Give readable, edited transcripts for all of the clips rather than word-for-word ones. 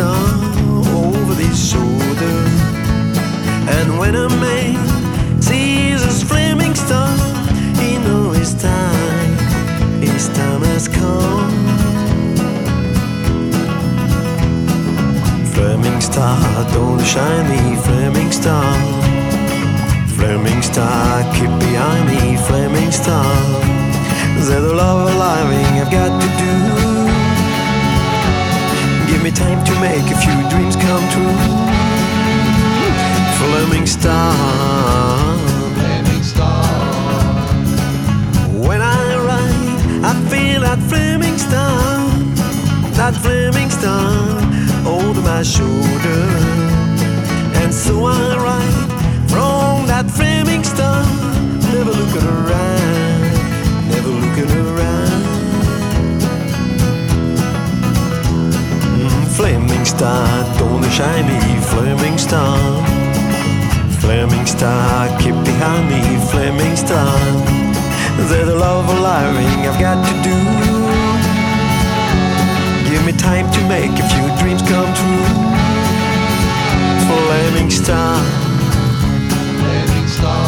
star over his shoulder. And when a man sees a flaming star, he knows his time has come. Flaming star, don't shine me, flaming star. Flaming star, keep behind me, flaming star. There's a love of living I've got to do. Give me time to make a few dreams come true. Flaming star, Flaming star. when I ride, I feel that flaming star. That flaming star over my shoulder. And so I ride from that flaming star, never looking around, never looking around. Flaming star, don't shine me, flaming star. Flaming star, keep behind me, flaming star. There's a love of living I've got to do. Give me time to make a few dreams come true. Flaming star, Flaming star.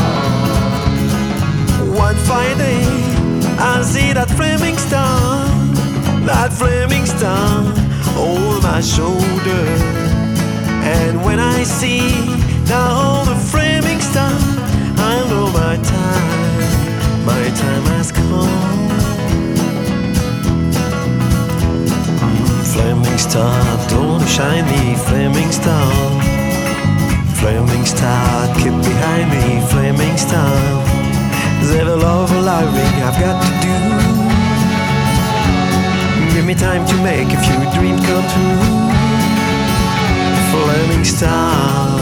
one fine day I'll see that flaming star. That flaming star over my shoulder. And when I see now the flaming star, I know my time has come. Flaming star, don't shine me, flaming star. Flaming star, keep behind me, flaming star. There's a love of living I've got to do. Give me time to make a few dreams come true. Flaming star.